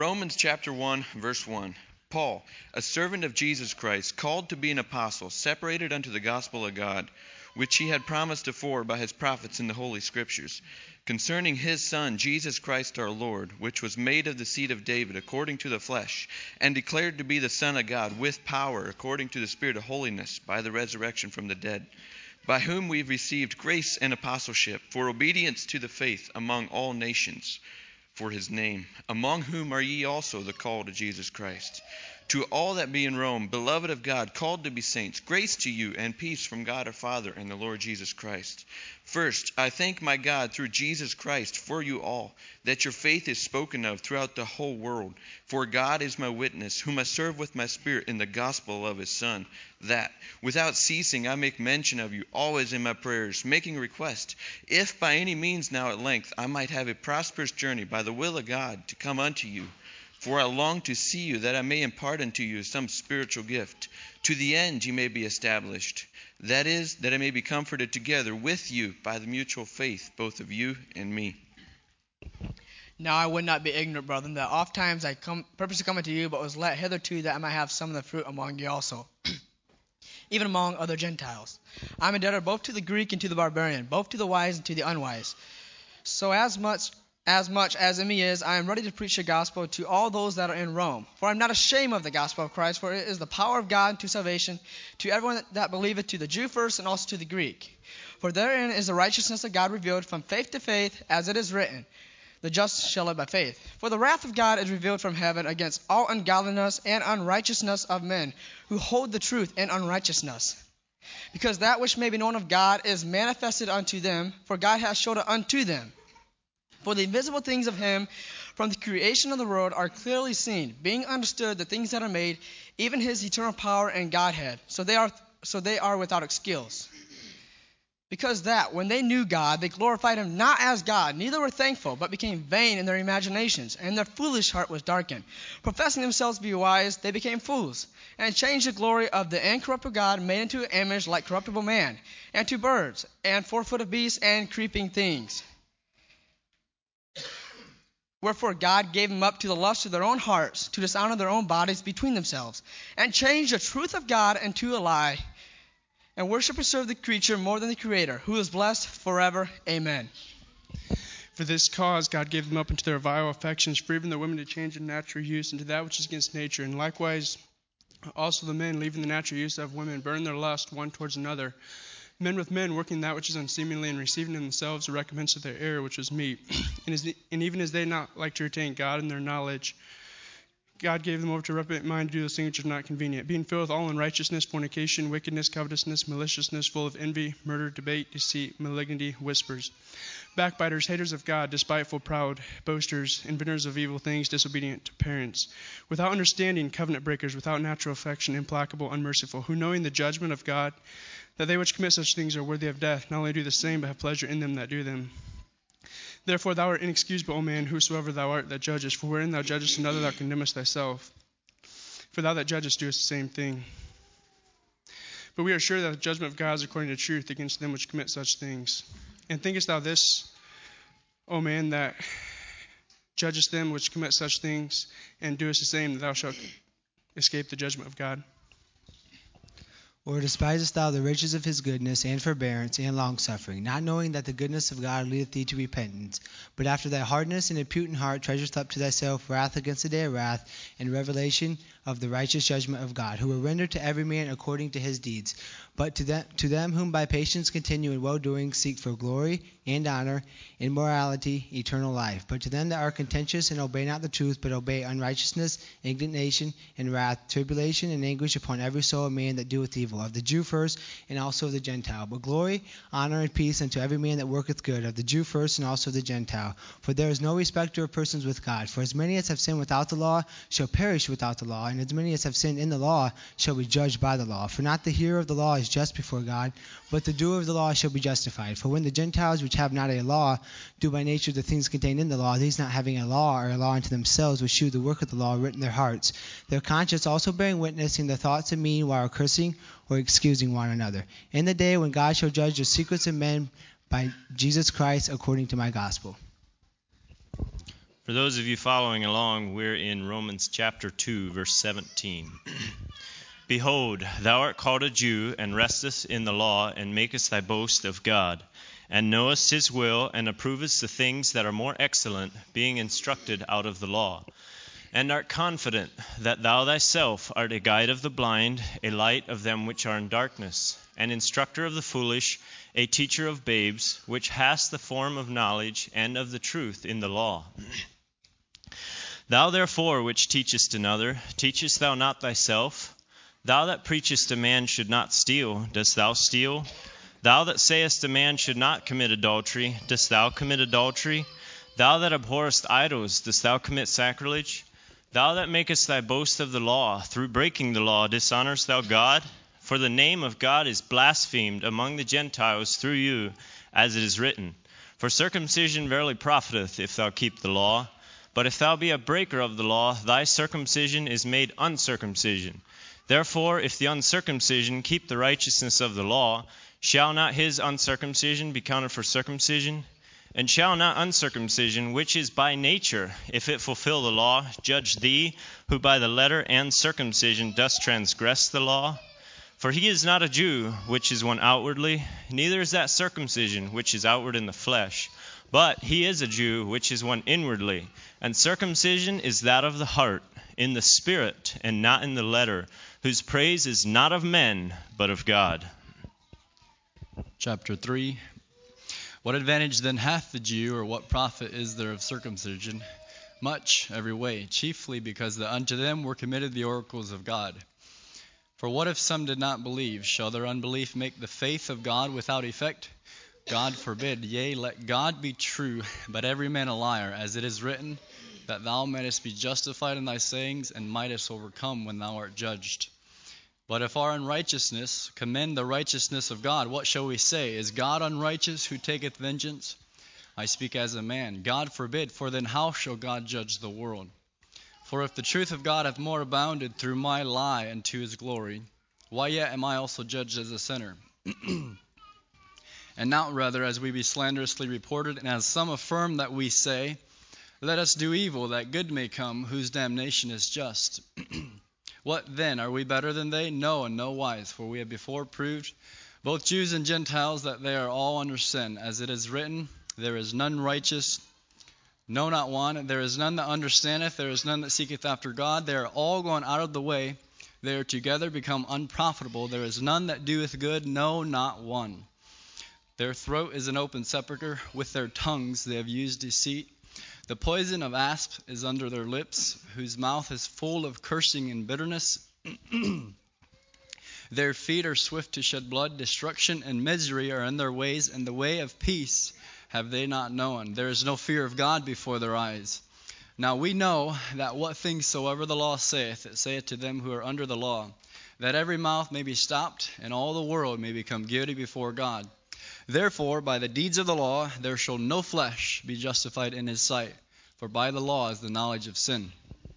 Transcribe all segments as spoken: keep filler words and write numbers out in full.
Romans chapter one, verse one. Paul, a servant of Jesus Christ, called to be an apostle, separated unto the gospel of God, which he had promised afore by his prophets in the Holy Scriptures, concerning his Son, Jesus Christ our Lord, which was made of the seed of David according to the flesh, and declared to be the Son of God with power according to the Spirit of holiness by the resurrection from the dead, by whom we have received grace and apostleship for obedience to the faith among all nations, for his name, among whom are ye also the called of Jesus Christ. To all that be in Rome, beloved of God, called to be saints, grace to you and peace from God our Father and the Lord Jesus Christ. First, I thank my God through Jesus Christ for you all, that your faith is spoken of throughout the whole world. For God is my witness, whom I serve with my spirit in the gospel of his Son, that, without ceasing, I make mention of you always in my prayers, making request, if by any means now at length I might have a prosperous journey by the will of God to come unto you. For I long to see you, that I may impart unto you some spiritual gift, to the end ye may be established. That is, that I may be comforted together with you by the mutual faith, both of you and me. Now I would not be ignorant, brethren, that oft times I come, purposely come unto you, but was let hitherto that I might have some of the fruit among you also, even among other Gentiles. I am a debtor both to the Greek and to the barbarian, both to the wise and to the unwise. So as much as much as in me is, I am ready to preach the gospel to all those that are in Rome. For I am not ashamed of the gospel of Christ, for it is the power of God to salvation, to everyone that believeth, to the Jew first, and also to the Greek. For therein is the righteousness of God revealed from faith to faith, as it is written, the just shall live by faith. For the wrath of God is revealed from heaven against all ungodliness and unrighteousness of men, who hold the truth in unrighteousness. Because that which may be known of God is manifested unto them, for God hath showed it unto them. For the invisible things of him from the creation of the world are clearly seen, being understood the things that are made, even his eternal power and Godhead. So they are so they are without excuse. Because that, when they knew God, they glorified him not as God, neither were thankful, but became vain in their imaginations, and their foolish heart was darkened. Professing themselves to be wise, they became fools, and changed the glory of the incorruptible God, made into an image like corruptible man, and to birds, and four-footed beasts, and creeping things. Wherefore God gave them up to the lust of their own hearts, to dishonor their own bodies between themselves, and changed the truth of God into a lie, and worship and serve the creature more than the Creator, who is blessed forever. Amen. For this cause God gave them up into their vile affections, for even the women to change their natural use into that which is against nature, and likewise also the men, leaving the natural use of women, burn their lust one towards another. Men with men, working that which is unseemly, and receiving in themselves the recompense of their error, which was meat. And, as the, and even as they not like to retain God in their knowledge, God gave them over to reprobate mind to do those things which are not convenient, being filled with all unrighteousness, fornication, wickedness, covetousness, maliciousness, full of envy, murder, debate, deceit, malignity, whispers. Backbiters, haters of God, despiteful, proud, boasters, inventors of evil things, disobedient to parents, without understanding, covenant breakers, without natural affection, implacable, unmerciful, who knowing the judgment of God, that they which commit such things are worthy of death, not only do the same, but have pleasure in them that do them. Therefore thou art inexcusable, O man, whosoever thou art that judgest, for wherein thou judgest another thou condemnest thyself. For thou that judgest doest the same thing. But we are sure that the judgment of God is according to truth against them which commit such things. And thinkest thou this, O man, that judgest them which commit such things, and doest the same, that thou shalt escape the judgment of God? Or despisest thou the riches of his goodness and forbearance and longsuffering, not knowing that the goodness of God leadeth thee to repentance? But after thy hardness and imputent heart treasurest up to thyself wrath against the day of wrath, and revelation of the righteous judgment of God, who will render to every man according to his deeds. But to them, to them whom by patience continue in well-doing seek for glory and honor, immorality, eternal life. But to them that are contentious and obey not the truth, but obey unrighteousness, indignation, and wrath, tribulation and anguish upon every soul of man that doeth evil, of the Jew first, and also of the Gentile. But glory, honor, and peace unto every man that worketh good, of the Jew first, and also of the Gentile. For there is no respecter of persons with God. For as many as have sinned without the law shall perish without the law, and as many as have sinned in the law shall be judged by the law. For not the hearer of the law is just before God, but the doer of the law shall be justified. For when the Gentiles which have not a law do by nature the things contained in the law, these not having a law are a law unto themselves, which shew the work of the law written in their hearts, their conscience also bearing witness, in their thoughts of mean, while cursing or excusing one another, in the day when God shall judge the secrets of men by Jesus Christ according to my gospel. For For those of you following along, we're in Romans chapter two, verse seventeen. Behold, thou art called a Jew, and restest in the law, and makest thy boast of God, and knowest his will, and approvest the things that are more excellent, being instructed out of the law. And art confident that thou thyself art a guide of the blind, a light of them which are in darkness, an instructor of the foolish, a teacher of babes, which hast the form of knowledge and of the truth in the law. Thou therefore which teachest another, teachest thou not thyself? Thou that preachest a man should not steal, dost thou steal? Thou that sayest a man should not commit adultery, dost thou commit adultery? Thou that abhorrest idols, dost thou commit sacrilege? Thou that makest thy boast of the law, through breaking the law, dishonorest thou God? For the name of God is blasphemed among the Gentiles through you, as it is written, For circumcision verily profiteth, if thou keep the law. But if thou be a breaker of the law, thy circumcision is made uncircumcision. Therefore, if the uncircumcision keep the righteousness of the law, shall not his uncircumcision be counted for circumcision? And shall not uncircumcision, which is by nature, if it fulfill the law, judge thee, who by the letter and circumcision dost transgress the law? For he is not a Jew, which is one outwardly, neither is that circumcision, which is outward in the flesh. But he is a Jew, which is one inwardly, and circumcision is that of the heart, in the spirit, and not in the letter, whose praise is not of men, but of God. Chapter three. What advantage then hath the Jew, or what profit is there of circumcision? Much, every way, chiefly because that unto them were committed the oracles of God. For what if some did not believe? Shall their unbelief make the faith of God without effect? God forbid. Yea, let God be true, but every man a liar, as it is written, that thou mayest be justified in thy sayings, and mightest overcome when thou art judged. But if our unrighteousness commend the righteousness of God, what shall we say? Is God unrighteous, who taketh vengeance? I speak as a man. God forbid, for then how shall God judge the world? For if the truth of God hath more abounded through my lie unto his glory, why yet am I also judged as a sinner? And not rather as we be slanderously reported, and as some affirm that we say, Let us do evil, that good may come, whose damnation is just. What then? Are we better than they? No, in no wise, for we have before proved, both Jews and Gentiles, that they are all under sin. As it is written, There is none righteous, no, not one. There is none that understandeth, there is none that seeketh after God. They are all gone out of the way. They are together become unprofitable. There is none that doeth good, no, not one. Their throat is an open sepulchre. With their tongues they have used deceit. The poison of asp is under their lips, whose mouth is full of cursing and bitterness. Their feet are swift to shed blood. Destruction and misery are in their ways, and the way of peace have they not known. There is no fear of God before their eyes. Now we know that what things soever the law saith, it saith to them who are under the law, that every mouth may be stopped, and all the world may become guilty before God. Therefore, by the deeds of the law, there shall no flesh be justified in his sight, for by the law is the knowledge of sin.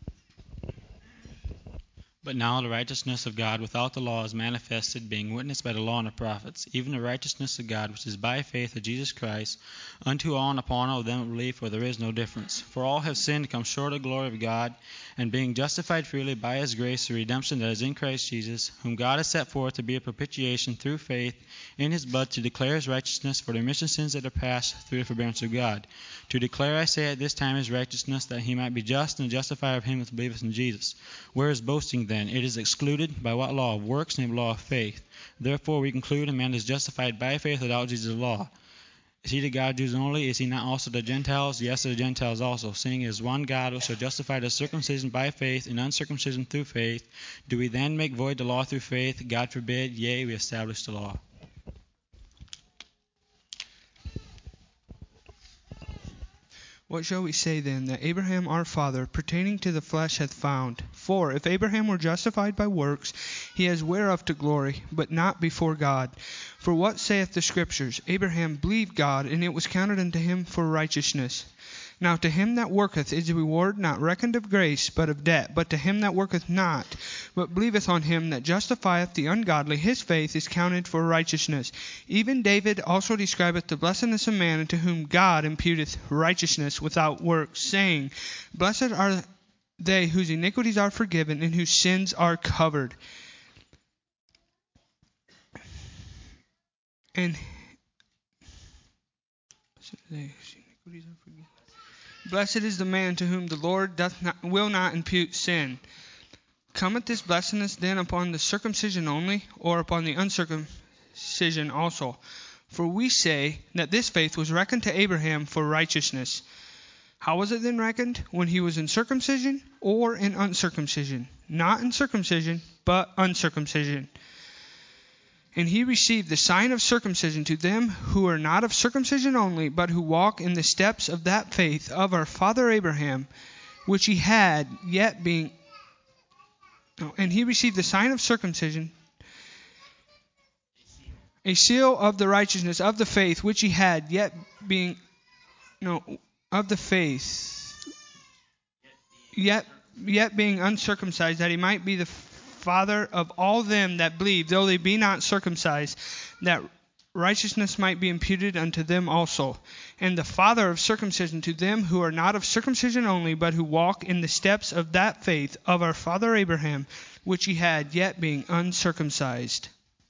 But now the righteousness of God without the law is manifested, being witnessed by the law and the prophets, even the righteousness of God which is by faith of Jesus Christ, unto all and upon all of them that believe, for there is no difference. For all have sinned and come short of the glory of God, and being justified freely by his grace, the redemption that is in Christ Jesus, whom God has set forth to be a propitiation through faith in his blood, to declare his righteousness for the remission of sins that are past through the forbearance of God. To declare, I say, at this time his righteousness, that he might be just and justifier of him that believeth in Jesus. Where is boasting then? It is excluded. By what law? Of works, named law of faith. Therefore we conclude a man is justified by faith without Jesus' law. Is he to God Jews only? Is he not also to Gentiles? Yes, to the Gentiles also, seeing it is one God who shall justify the circumcision by faith and uncircumcision through faith. Do we then make void the law through faith? God forbid. Yea, we establish the law. What shall we say then that Abraham our father pertaining to the flesh hath found? For if Abraham were justified by works, he has whereof to glory, but not before God. For what saith the Scriptures? Abraham believed God, and it was counted unto him for righteousness. Now to him that worketh is a reward not reckoned of grace, but of debt. But to him that worketh not, but believeth on him that justifieth the ungodly, his faith is counted for righteousness. Even David also describeth the blessedness of man unto whom God imputeth righteousness without works, saying, Blessed are they whose iniquities are forgiven and whose sins are covered. And blessed is the man to whom the Lord doth not, will not impute sin. Cometh this blessedness then upon the circumcision only, or upon the uncircumcision also? For we say that this faith was reckoned to Abraham for righteousness. How was it then reckoned? When he was in circumcision or in uncircumcision? Not in circumcision, but uncircumcision. And he received the sign of circumcision to them who are not of circumcision only, but who walk in the steps of that faith of our father Abraham, which he had, yet being... And he received the sign of circumcision, a seal of the righteousness of the faith which he had, yet being... No, of the faith, yet, yet being uncircumcised, that he might be the father of all them that believe, though they be not circumcised, that righteousness might be imputed unto them also. And the father of circumcision to them who are not of circumcision only, but who walk in the steps of that faith of our father Abraham, which he had, yet being uncircumcised.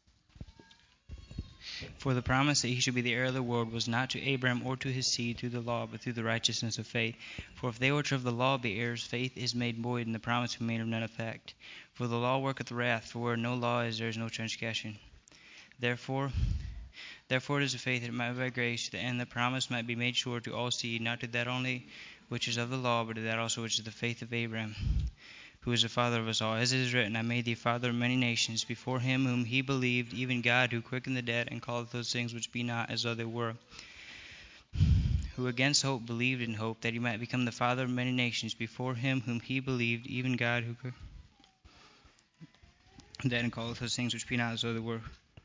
For the promise that he should be the heir of the world was not to Abraham or to his seed through the law, but through the righteousness of faith. For if they which of the law be heirs, faith is made void, and the promise be made of none effect. For the law worketh wrath, for where no law is, there is no transgression. Therefore, therefore it is of faith that it might be by grace, that and the promise might be made sure to all seed, not to that only which is of the law, but to that also which is the faith of Abraham, who is the father of us all. As it is written, I made thee father of many nations, before him whom he believed, even God, who quickened the dead, and calleth those things which be not as though they were. Who against hope believed in hope, that he might become the father of many nations, before him whom he believed, even God, who quickened the dead, and calleth those things which be not as though they were.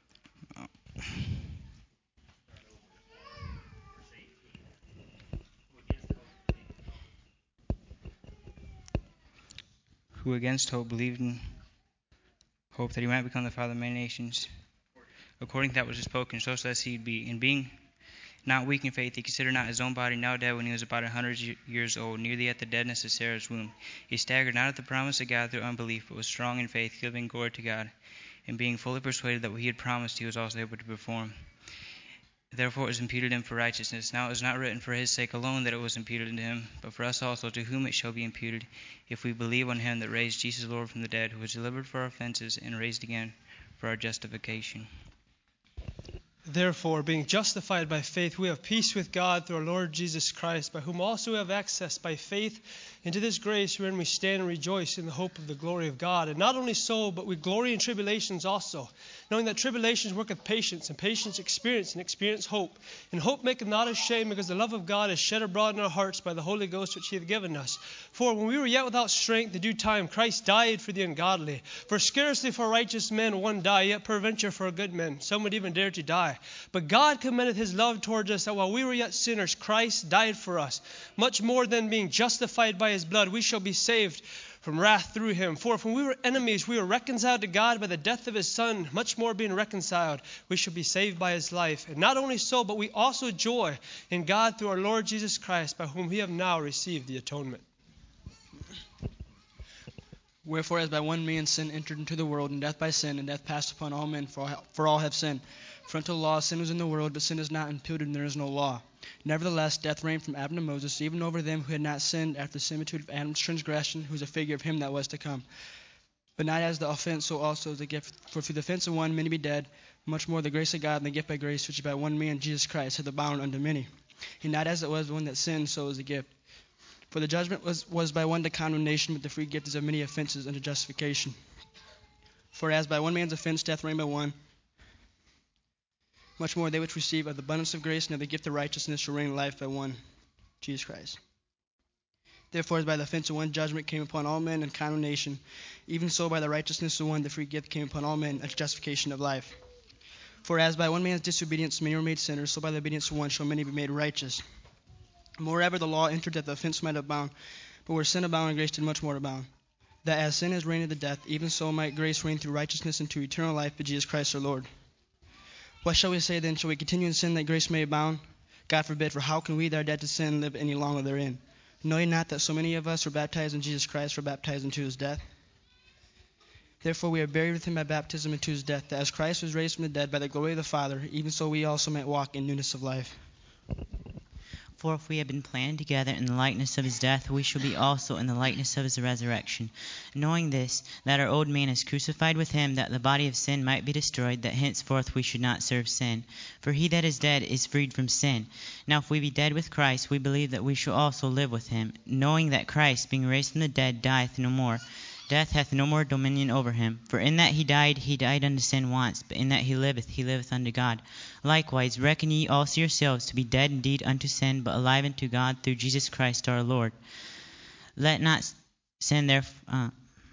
Who against hope believed in hope, that he might become the father of many nations, according to that which is spoken, so shall that seed be. And being not weak in faith, he considered not his own body now dead when he was about a hundred years old, nearly at the deadness of Sarah's womb. He staggered not at the promise of God through unbelief, but was strong in faith, giving glory to God, and being fully persuaded that what he had promised he was also able to perform. Therefore it was imputed him for righteousness. Now it was not written for his sake alone that it was imputed unto him, but for us also, to whom it shall be imputed, if we believe on him that raised Jesus Lord from the dead, who was delivered for our offenses, and raised again for our justification. Therefore, being justified by faith, we have peace with God through our Lord Jesus Christ, by whom also we have access by faith into this grace wherein we stand and rejoice in the hope of the glory of God. And not only so, but we glory in tribulations also, knowing that tribulations worketh patience, and patience experience, and experience hope. And hope maketh not ashamed, because the love of God is shed abroad in our hearts by the Holy Ghost which he hath given us. For when we were yet without strength, in due time Christ died for the ungodly. For scarcely for righteous men one die, yet peradventure for good men some would even dare to die. But God commendeth his love towards us, that while we were yet sinners, Christ died for us. Much more than, being justified by his blood, we shall be saved from wrath through him. For if when we were enemies, we were reconciled to God by the death of his Son, much more being reconciled, we shall be saved by his life. And not only so, but we also joy in God through our Lord Jesus Christ, by whom we have now received the atonement. Wherefore, as by one man sin entered into the world, and death by sin, and death passed upon all men, for all, for all have sinned. For until the law, sin was in the world, but sin is not imputed, and there is no law. Nevertheless, death reigned from Adam to Moses, even over them who had not sinned, after the similitude of Adam's transgression, who is a figure of him that was to come. But not as the offense, so also the gift. For through the offense of one, many be dead. Much more the grace of God, and the gift by grace, which by one man, Jesus Christ, hath abounded unto many. And not as it was one that sinned, so is the gift. For the judgment was, was by one to condemnation, but the free gift is of many offenses unto justification. For as by one man's offense death reigned by one, much more they which receive of the abundance of grace and of the gift of righteousness shall reign in life by one, Jesus Christ. Therefore, as by the offense of one judgment came upon all men and condemnation, even so by the righteousness of one the free gift came upon all men unto justification of life. For as by one man's disobedience many were made sinners, so by the obedience of one shall many be made righteous. Moreover, the law entered that the offense might abound, but where sin abounded, grace did much more abound. that as sin has reigned unto death, even so might grace reign through righteousness unto eternal life by Jesus Christ our Lord. What shall we say then? Shall we continue in sin that grace may abound? God forbid, for how can we that are dead to sin live any longer therein? Know ye not that so many of us were baptized in Jesus Christ were baptized into his death? Therefore we are buried with him by baptism into his death, that as Christ was raised from the dead by the glory of the Father, even so we also might walk in newness of life. For if we have been planted together in the likeness of his death, we shall be also in the likeness of his resurrection. Knowing this, that our old man is crucified with him, that the body of sin might be destroyed, that henceforth we should not serve sin. For he that is dead is freed from sin. Now if we be dead with Christ, we believe that we shall also live with him, knowing that Christ, being raised from the dead, dieth no more. Death hath no more dominion over him. For in that he died, he died unto sin once, but in that he liveth, he liveth unto God. Likewise, reckon ye also yourselves to be dead indeed unto sin, but alive unto God through Jesus Christ our Lord. Let not sin therefore... Uh,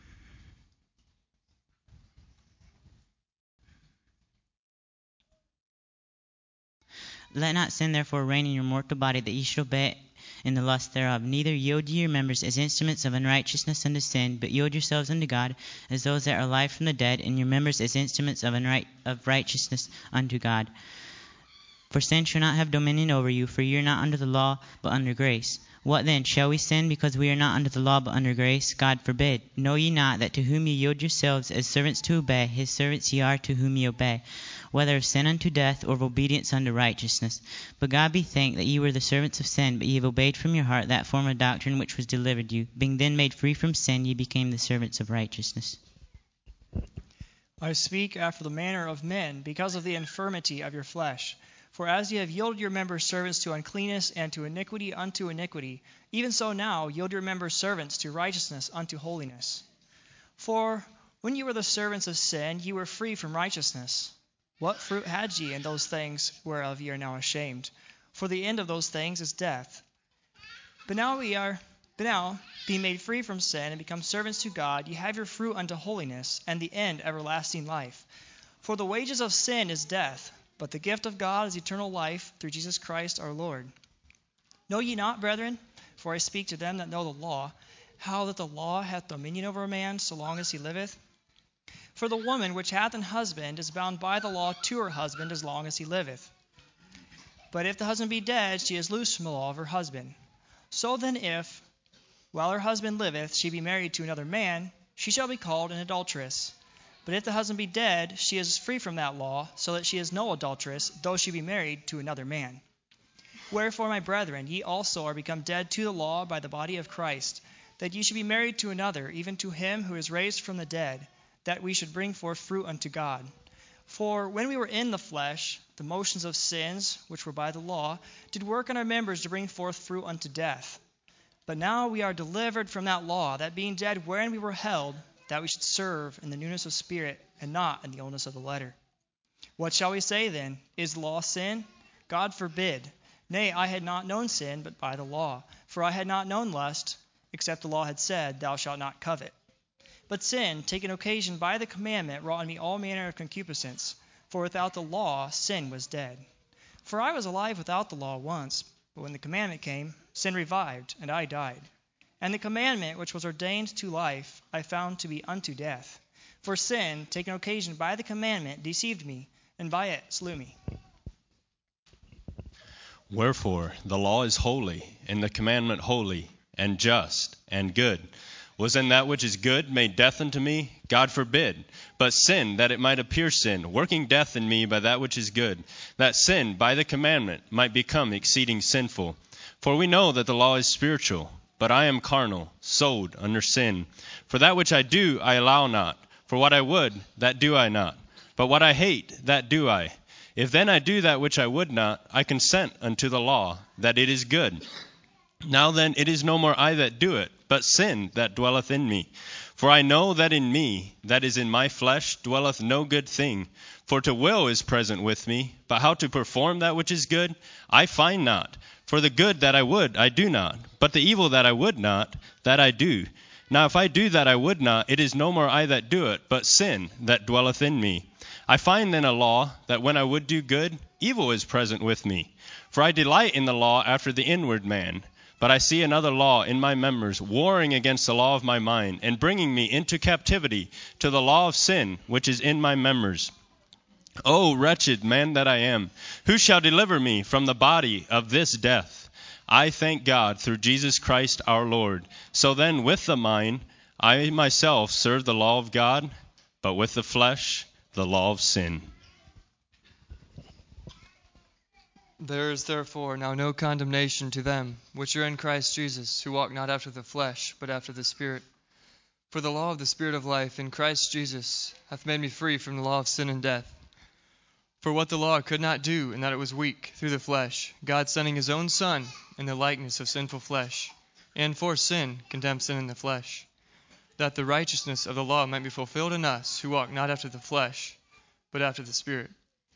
Let not sin therefore reign in your mortal body, that ye should obey in the lust thereof. Neither yield ye your members as instruments of unrighteousness unto sin, but yield yourselves unto God as those that are alive from the dead, and your members as instruments of, unright, of righteousness unto God. For sin shall not have dominion over you, for ye are not under the law, but under grace. What then? Shall we sin because we are not under the law, but under grace? God forbid. Know ye not that to whom ye yield yourselves as servants to obey, his servants ye are to whom ye obey, whether of sin unto death, or of obedience unto righteousness? But God be thanked that ye were the servants of sin, but ye have obeyed from your heart that form of doctrine which was delivered you. Being then made free from sin, ye became the servants of righteousness. I speak after the manner of men, because of the infirmity of your flesh. For as ye have yielded your members servants to uncleanness, and to iniquity unto iniquity, even so now yield your members servants to righteousness unto holiness. For when ye were the servants of sin, ye were free from righteousness. What fruit had ye in those things whereof ye are now ashamed? For the end of those things is death. But now we are, but now, being made free from sin and become servants to God, ye have your fruit unto holiness, and the end everlasting life. For the wages of sin is death, but the gift of God is eternal life through Jesus Christ our Lord. Know ye not, brethren, for I speak to them that know the law, how that the law hath dominion over a man so long as he liveth? For the woman which hath an husband is bound by the law to her husband as long as he liveth. But if the husband be dead, she is loosed from the law of her husband. So then if, while her husband liveth, she be married to another man, she shall be called an adulteress. But if the husband be dead, she is free from that law, so that she is no adulteress, though she be married to another man. Wherefore, my brethren, ye also are become dead to the law by the body of Christ, that ye should be married to another, even to him who is raised from the dead, that we should bring forth fruit unto God. For when we were in the flesh, the motions of sins, which were by the law, did work on our members to bring forth fruit unto death. But now we are delivered from that law, that being dead wherein we were held, that we should serve in the newness of spirit, and not in the oldness of the letter. What shall we say then? Is the law sin? God forbid. Nay, I had not known sin, but by the law. For I had not known lust, except the law had said, Thou shalt not covet. But sin, taking occasion by the commandment, wrought in me all manner of concupiscence. For without the law, sin was dead. For I was alive without the law once, but when the commandment came, sin revived, and I died. And the commandment which was ordained to life I found to be unto death. For sin, taking occasion by the commandment, deceived me, and by it slew me. Wherefore the law is holy, and the commandment holy, and just, and good. Was then that which is good made death unto me? God forbid. But sin, that it might appear sin, working death in me by that which is good, that sin, by the commandment, might become exceeding sinful. For we know that the law is spiritual, but I am carnal, sold under sin. For that which I do, I allow not. For what I would, that do I not. But what I hate, that do I. If then I do that which I would not, I consent unto the law, that it is good. Now then, it is no more I that do it, but sin that dwelleth in me. For I know that in me, that is in my flesh, dwelleth no good thing. For to will is present with me, but how to perform that which is good, I find not. For the good that I would, I do not, but the evil that I would not, that I do. Now if I do that I would not, it is no more I that do it, but sin that dwelleth in me. I find then a law, that when I would do good, evil is present with me. For I delight in the law after the inward man, But I see another law in my members, warring against the law of my mind, and bringing me into captivity to the law of sin, which is in my members. O wretched man that I am, who shall deliver me from the body of this death? I thank God through Jesus Christ our Lord. So then with the mind, I myself serve the law of God, but with the flesh, the law of sin. There is therefore now no condemnation to them which are in Christ Jesus, who walk not after the flesh, but after the Spirit. For the law of the Spirit of life in Christ Jesus hath made me free from the law of sin and death. For what the law could not do, in that it was weak through the flesh, God sending his own Son in the likeness of sinful flesh, and for sin condemned sin in the flesh, that the righteousness of the law might be fulfilled in us, who walk not after the flesh, but after the Spirit.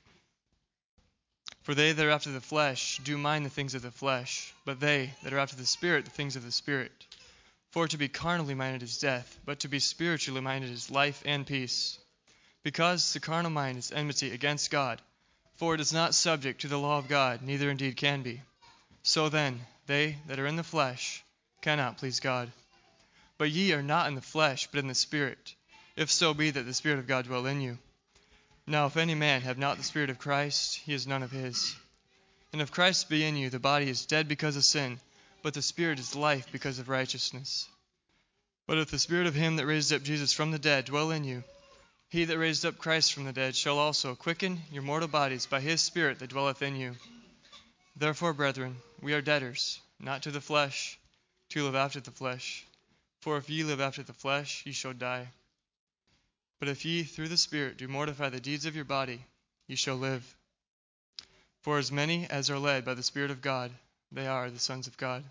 For they that are after the flesh do mind the things of the flesh, but they that are after the Spirit the things of the Spirit. For to be carnally minded is death, but to be spiritually minded is life and peace. Because the carnal mind is enmity against God, for it is not subject to the law of God, neither indeed can be. So then, they that are in the flesh cannot please God. But ye are not in the flesh, but in the Spirit, if so be that the Spirit of God dwell in you. Now if any man have not the Spirit of Christ, he is none of his. And if Christ be in you, the body is dead because of sin, but the Spirit is life because of righteousness. But if the Spirit of him that raised up Jesus from the dead dwell in you, he that raised up Christ from the dead shall also quicken your mortal bodies by his Spirit that dwelleth in you. Therefore, brethren, we are debtors, not to the flesh, to live after the flesh. For if ye live after the flesh, ye shall die. But if ye through the Spirit do mortify the deeds of your body, ye shall live. For as many as are led by the Spirit of God, they are the sons of God.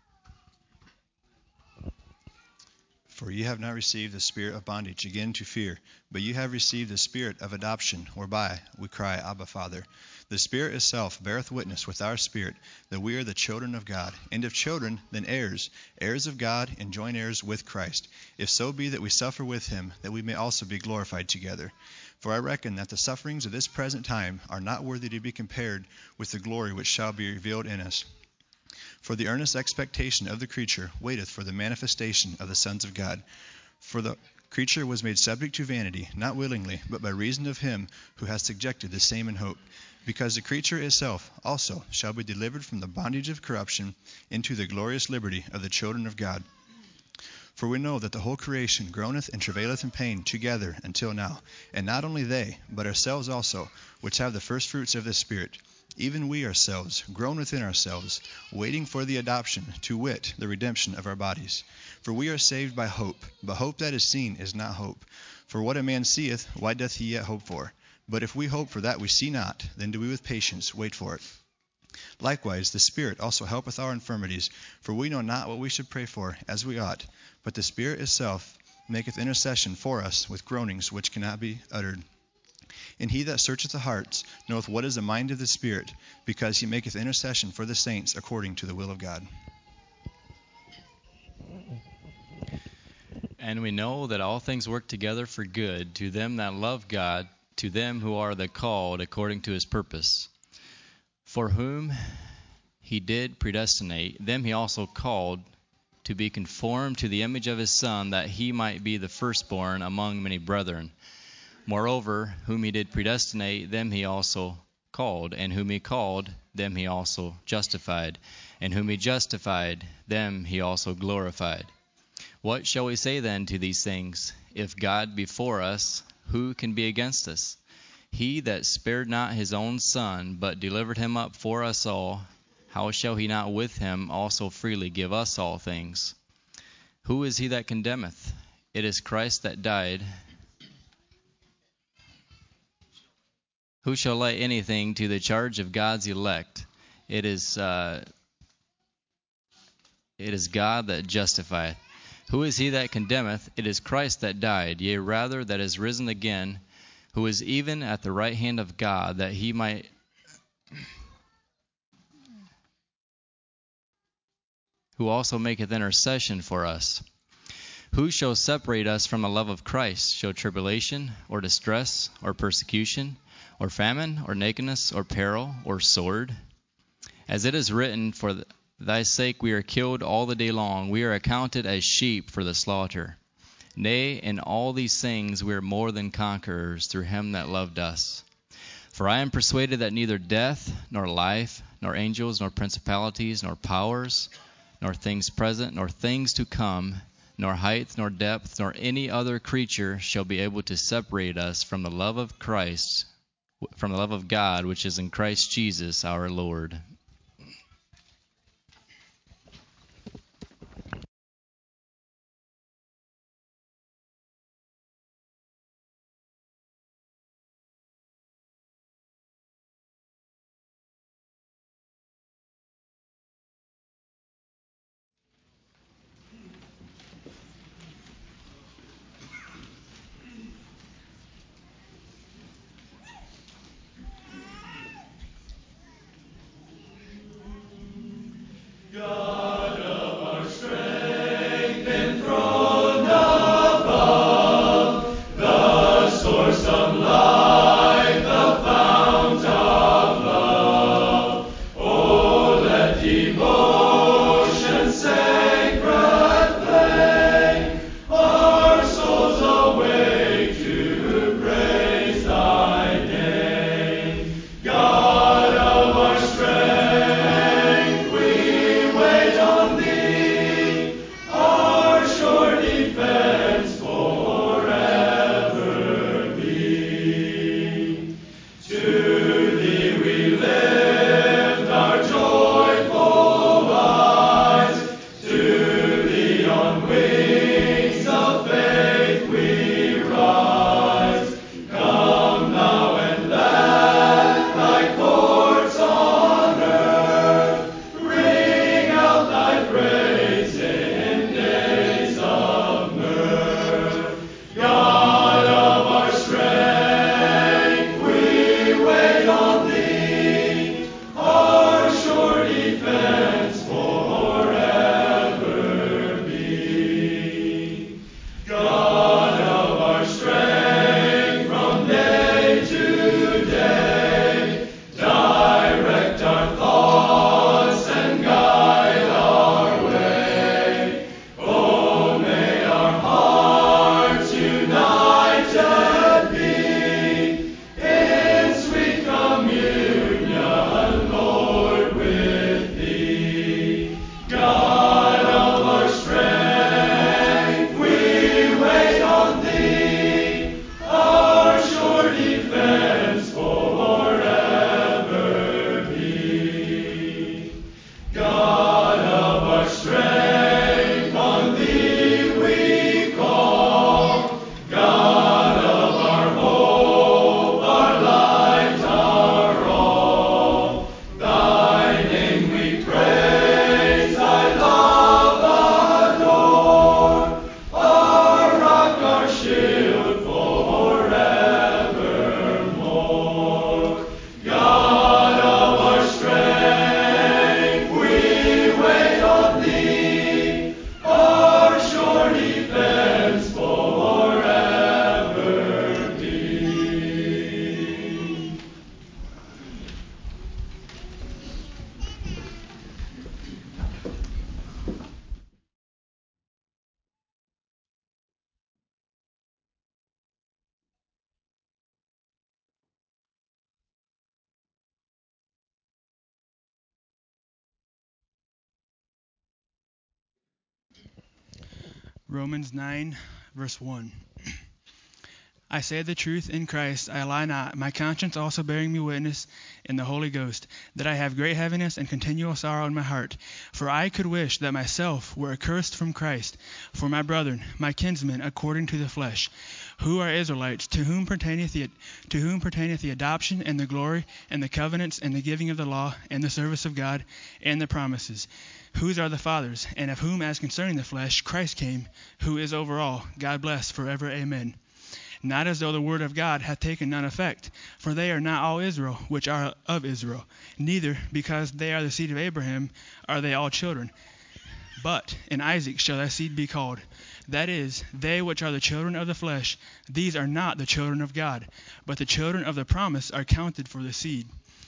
For ye have not received the spirit of bondage again to fear, but ye have received the Spirit of adoption, whereby we cry, Abba, Father. The Spirit itself beareth witness with our spirit that we are the children of God, and if children, then heirs, heirs of God, and joint heirs with Christ, if so be that we suffer with him, that we may also be glorified together. For I reckon that the sufferings of this present time are not worthy to be compared with the glory which shall be revealed in us. For the earnest expectation of the creature waiteth for the manifestation of the sons of God. For the creature was made subject to vanity, not willingly, but by reason of him who hath subjected the same in hope, because the creature itself also shall be delivered from the bondage of corruption into the glorious liberty of the children of God. For we know that the whole creation groaneth and travaileth in pain together until now, and not only they, but ourselves also, which have the first fruits of the Spirit, even we ourselves, groan within ourselves, waiting for the adoption, to wit, the redemption of our bodies. For we are saved by hope, but hope that is seen is not hope. For what a man seeth, why doth he yet hope for? But if we hope for that we see not, then do we with patience wait for it. Likewise, the Spirit also helpeth our infirmities, for we know not what we should pray for as we ought, but the Spirit itself maketh intercession for us with groanings which cannot be uttered. And he that searcheth the hearts knoweth what is the mind of the Spirit, because he maketh intercession for the saints according to the will of God. And we know that all things work together for good to them that love God, to them who are the called according to his purpose. For whom he did predestinate, them he also called to be conformed to the image of his Son, that he might be the firstborn among many brethren. Moreover, whom he did predestinate, them he also called, and whom he called, them he also justified, and whom he justified, them he also glorified. What shall we say then to these things? If God be for us, who can be against us? He that spared not his own Son, but delivered him up for us all, how shall he not with him also freely give us all things? Who is he that condemneth? It is Christ that died. Who shall lay anything to the charge of God's elect? It is uh, it is God that justifieth. Who is he that condemneth? It is Christ that died, yea, rather that is risen again, who is even at the right hand of God, that he might who also maketh intercession for us. Who shall separate us from the love of Christ? Shall tribulation, or distress, or persecution, or famine, or nakedness, or peril, or sword? As it is written, for the, For thy sake we are killed all the day long. We are accounted as sheep for the slaughter. Nay, in all these things we are more than conquerors through him that loved us. For I am persuaded that neither death, nor life, nor angels, nor principalities, nor powers, nor things present, nor things to come, nor height, nor depth, nor any other creature shall be able to separate us from the love of Christ, from the love of God, which is in Christ Jesus our Lord. Romans nine, verse one. I say the truth in Christ, I lie not, my conscience also bearing me witness in the Holy Ghost, that I have great heaviness and continual sorrow in my heart. For I could wish that myself were accursed from Christ, for my brethren, my kinsmen, according to the flesh, who are Israelites, to whom pertaineth the, to whom pertaineth the adoption and the glory and the covenants and the giving of the law and the service of God and the promises, whose are the fathers, and of whom, as concerning the flesh, Christ came, who is over all, God bless forever. Amen. Not as though the word of God hath taken none effect, for they are not all Israel which are of Israel, neither, because they are the seed of Abraham, are they all children. But in Isaac shall thy seed be called. That is, they which are the children of the flesh, these are not the children of God, but the children of the promise are counted for the seed.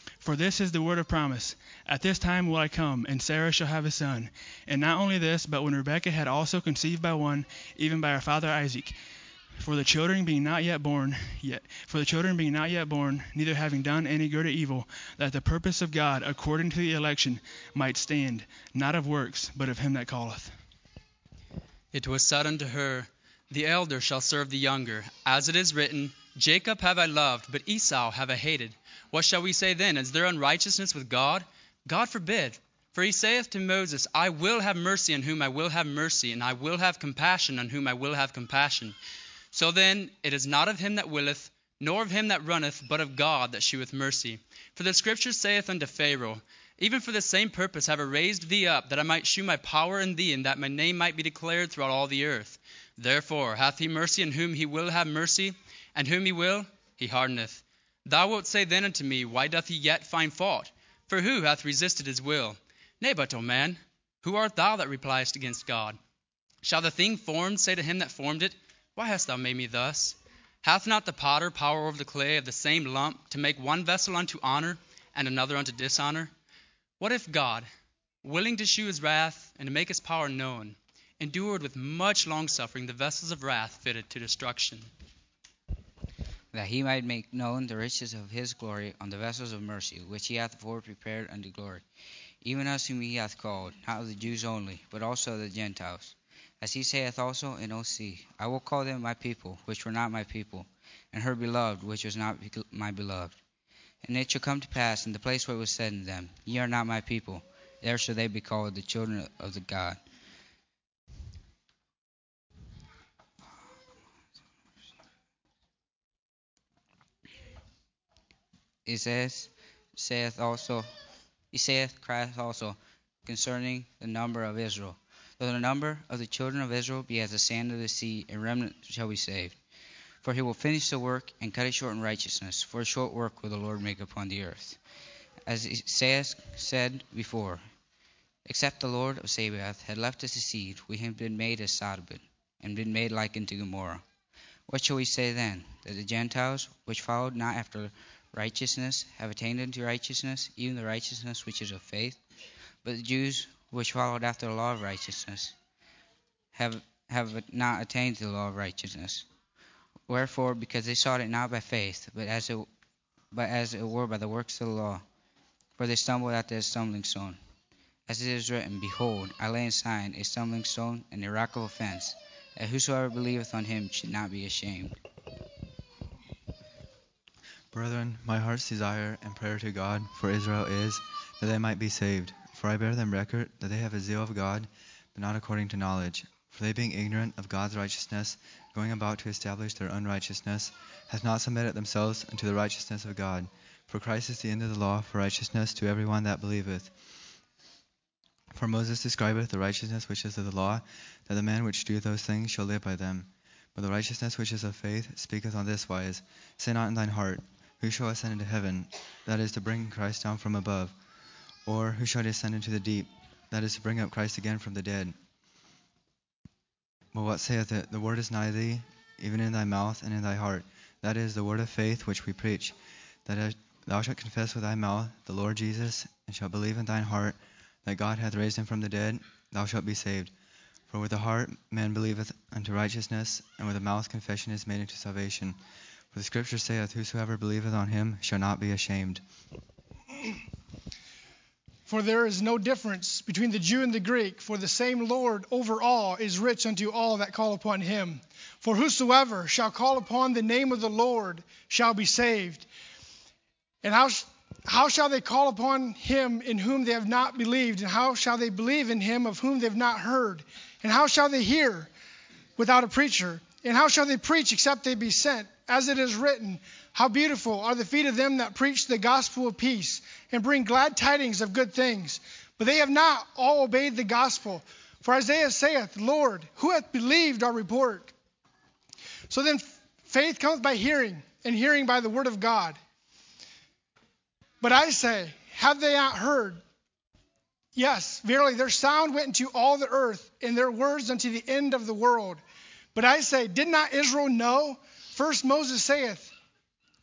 For this is the word of promise. At this time will I come, and Sarah shall have a son. And not only this, but when Rebekah had also conceived by one, even by our father Isaac, for the children being not yet born, yet for the children being not yet born, neither having done any good or evil, that the purpose of God according to the election might stand, not of works, but of him that calleth. It was said unto her, The elder shall serve the younger. As it is written, Jacob have I loved, but Esau have I hated. What shall we say then? Is there unrighteousness with God? God forbid. For he saith to Moses, I will have mercy on whom I will have mercy, and I will have compassion on whom I will have compassion. So then it is not of him that willeth, nor of him that runneth, but of God that sheweth mercy. For the Scripture saith unto Pharaoh, Even for the same purpose have I raised thee up, that I might shew my power in thee, and that my name might be declared throughout all the earth. Therefore hath he mercy on whom he will have mercy, and whom he will, he hardeneth. Thou wilt say then unto me, Why doth he yet find fault? For who hath resisted his will? Nay, but, O man, who art thou that repliest against God? Shall the thing formed say to him that formed it, Why hast thou made me thus? Hath not the potter power over the clay of the same lump, to make one vessel unto honor, and another unto dishonor? What if God, willing to shew his wrath, and to make his power known, endured with much longsuffering the vessels of wrath fitted to destruction? That he might make known the riches of his glory on the vessels of mercy, which he hath afore prepared unto glory, even us whom he hath called, not of the Jews only, but also of the Gentiles. As he saith also in Osee, I will call them my people, which were not my people, and her beloved, which was not my beloved. And it shall come to pass in the place where it was said in them, Ye are not my people, there shall they be called the children of the God. It says, saith also, he saith Christ also concerning the number of Israel. Though the number of the children of Israel be as the sand of the sea, a remnant shall be saved. For he will finish the work and cut it short in righteousness. For a short work will the Lord make upon the earth. As it saith, said before, except the Lord of Sabaoth had left us a seed, we had been made as Sodom, and been made like unto Gomorrah. What shall we say then? That the Gentiles, which followed not after righteousness, have attained unto righteousness, even the righteousness which is of faith? But the Jews, which followed after the law of righteousness, have have not attained to the law of righteousness. Wherefore, because they sought it not by faith, but as it, but as it were by the works of the law, for they stumbled at the stumbling stone. As it is written, Behold, I lay in Zion a stumbling stone and a rock of offense, that whosoever believeth on him should not be ashamed. Brethren, my heart's desire and prayer to God for Israel is that they might be saved. For I bear them record that they have a zeal of God, but not according to knowledge. For they being ignorant of God's righteousness, going about to establish their unrighteousness, have not submitted themselves unto the righteousness of God. For Christ is the end of the law for righteousness to every one that believeth. For Moses describeth the righteousness which is of the law, that the man which doeth those things shall live by them. But the righteousness which is of faith speaketh on this wise, Say not in thine heart, Who shall ascend into heaven? That is to bring Christ down from above. Or who shall descend into the deep? That is to bring up Christ again from the dead. But what saith it? The word is nigh thee, even in thy mouth and in thy heart. That is the word of faith which we preach. That thou shalt confess with thy mouth the Lord Jesus, and shalt believe in thine heart that God hath raised him from the dead, thou shalt be saved. For with the heart man believeth unto righteousness, and with the mouth confession is made unto salvation. For the Scripture saith, Whosoever believeth on him shall not be ashamed. For there is no difference between the Jew and the Greek, for the same Lord over all is rich unto all that call upon him. For whosoever shall call upon the name of the Lord shall be saved. And how, sh- how shall they call upon him in whom they have not believed? And how shall they believe in him of whom they have not heard? And how shall they hear without a preacher? And how shall they preach except they be sent? As it is written, How beautiful are the feet of them that preach the gospel of peace, and bring glad tidings of good things. But they have not all obeyed the gospel. For Isaiah saith, Lord, who hath believed our report? So then faith cometh by hearing, and hearing by the word of God. But I say, have they not heard? Yes, verily, their sound went into all the earth, and their words unto the end of the world. But I say, did not Israel know? First Moses saith,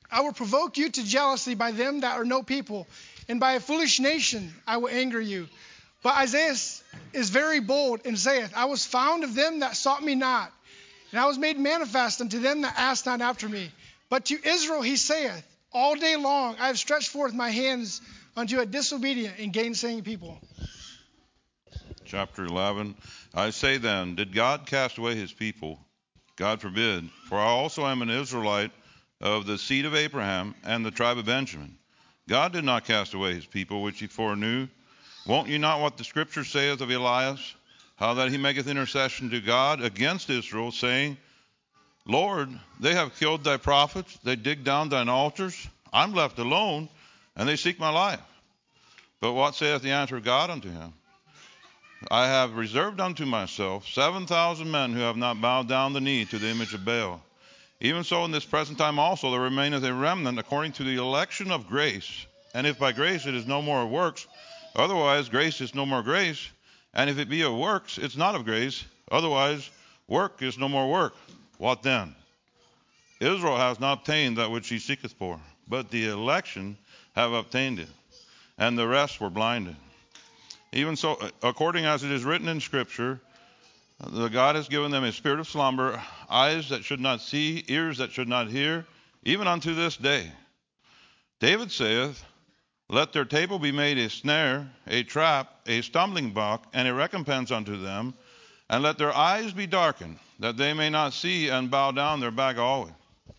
I will provoke you to jealousy by them that are no people, and by a foolish nation I will anger you. But Isaiah is very bold and saith, I was found of them that sought me not, and I was made manifest unto them that asked not after me. But to Israel he saith, all day long I have stretched forth my hands unto a disobedient and gainsaying people. Chapter eleven. I say then, did God cast away his people? God forbid. For I also am an Israelite of the seed of Abraham and the tribe of Benjamin. God did not cast away his people which he foreknew. Won't you not what the scripture saith of Elias, how that he maketh intercession to God against Israel, saying, Lord, they have killed thy prophets, they dig down thine altars. I'm left alone, and they seek my life. But what saith the answer of God unto him? I have reserved unto myself seven thousand men who have not bowed down the knee to the image of Baal. Even so in this present time also there remaineth a remnant according to the election of grace. And if by grace it is no more of works, otherwise grace is no more grace. And if it be of works, it's not of grace, otherwise work is no more work. What then? Israel has not obtained that which he seeketh for, but the election have obtained it, and the rest were blinded. Even so, according as it is written in Scripture, the God has given them a spirit of slumber, eyes that should not see, ears that should not hear, even unto this day. David saith, let their table be made a snare, a trap, a stumbling block, and a recompense unto them, and let their eyes be darkened, that they may not see and bow down their back always.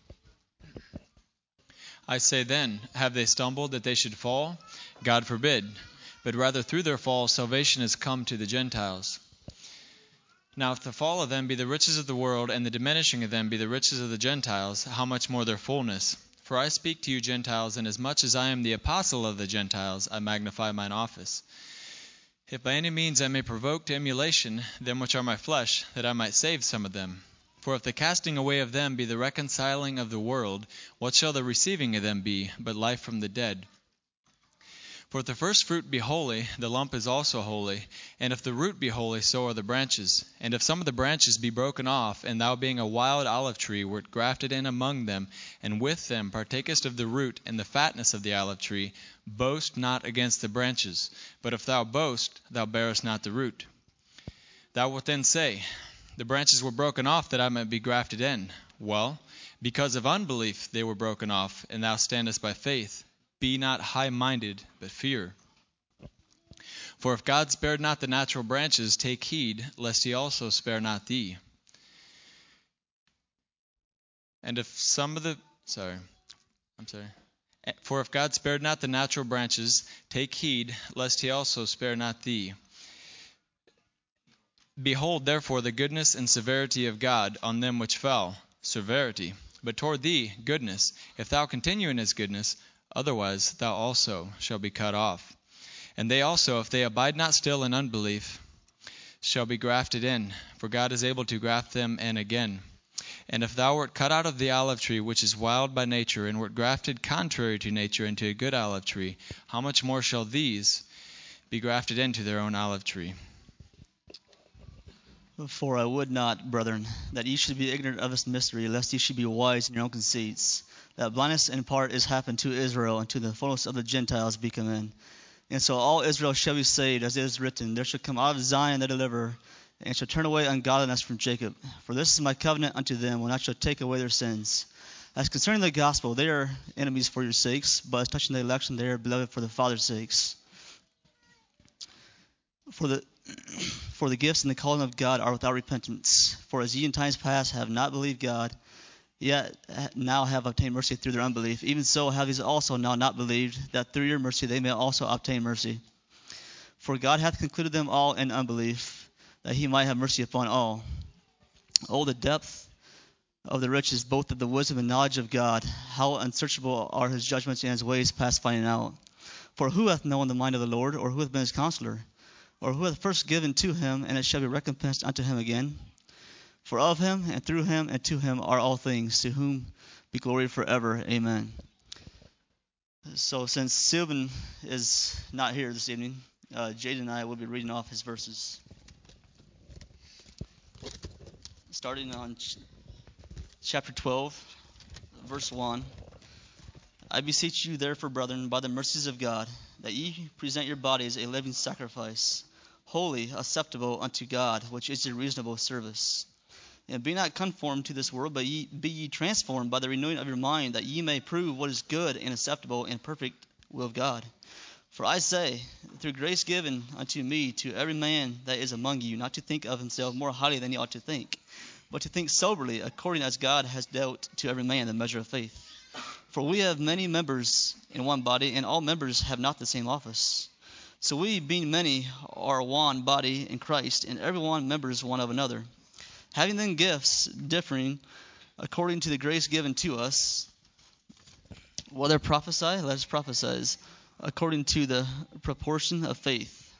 I say then, have they stumbled that they should fall? God forbid. But rather through their fall salvation is come to the Gentiles. Now if the fall of them be the riches of the world, and the diminishing of them be the riches of the Gentiles, how much more their fullness? For I speak to you Gentiles, inasmuch as I am the apostle of the Gentiles, I magnify mine office. If by any means I may provoke to emulation them which are my flesh, that I might save some of them. For if the casting away of them be the reconciling of the world, what shall the receiving of them be, but life from the dead? For if the first fruit be holy, the lump is also holy. And if the root be holy, so are the branches. And if some of the branches be broken off, and thou being a wild olive tree wert grafted in among them, and with them partakest of the root and the fatness of the olive tree, boast not against the branches. But if thou boast, thou bearest not the root. Thou wilt then say, the branches were broken off that I might be grafted in. Well, because of unbelief they were broken off, and thou standest by faith. Be not high-minded, but fear. For if God spared not the natural branches, take heed, lest he also spare not thee. And if some of the... Sorry. I'm sorry. For if God spared not the natural branches, take heed, lest he also spare not thee. Behold, therefore, the goodness and severity of God on them which fell, severity. But toward thee, goodness, if thou continue in his goodness, otherwise thou also shalt be cut off. And they also, if they abide not still in unbelief, shall be grafted in, for God is able to graft them in again. And if thou wert cut out of the olive tree, which is wild by nature, and wert grafted contrary to nature into a good olive tree, how much more shall these be grafted into their own olive tree? For I would not, brethren, that ye should be ignorant of this mystery, lest ye should be wise in your own conceits, that blindness in part is happened to Israel, and to the fullness of the Gentiles be come in. And so all Israel shall be saved, as it is written, there shall come out of Zion the deliverer, and shall turn away ungodliness from Jacob. For this is my covenant unto them, when I shall take away their sins. As concerning the gospel, they are enemies for your sakes, but as touching the election, they are beloved for the Father's sakes. For the for the gifts and the calling of God are without repentance. For as ye in times past have not believed God, yet now have obtained mercy through their unbelief, even so have these also now not believed, that through your mercy they may also obtain mercy. For God hath concluded them all in unbelief, that he might have mercy upon all. Oh, the depth of the riches, both of the wisdom and knowledge of God! How unsearchable are his judgments and his ways past finding out! For who hath known the mind of the Lord, or who hath been his counselor? Or who hath first given to him, and it shall be recompensed unto him again? For of him, and through him, and to him are all things, to whom be glory forever. Amen. So since Sylvan is not here this evening, uh, Jaden and I will be reading off his verses. Starting on ch- chapter twelve, verse one. I beseech you, therefore, brethren, by the mercies of God, that ye present your bodies a living sacrifice, holy, acceptable unto God, which is your reasonable service. And be not conformed to this world, but ye, be ye transformed by the renewing of your mind, that ye may prove what is good and acceptable and perfect will of God. For I say, through grace given unto me, to every man that is among you, not to think of himself more highly than he ought to think, but to think soberly, according as God has dealt to every man the measure of faith. For we have many members in one body, and all members have not the same office. So we, being many, are one body in Christ, and every one members one of another. Having then gifts differing according to the grace given to us, whether prophesy, let us prophesy, according to the proportion of faith.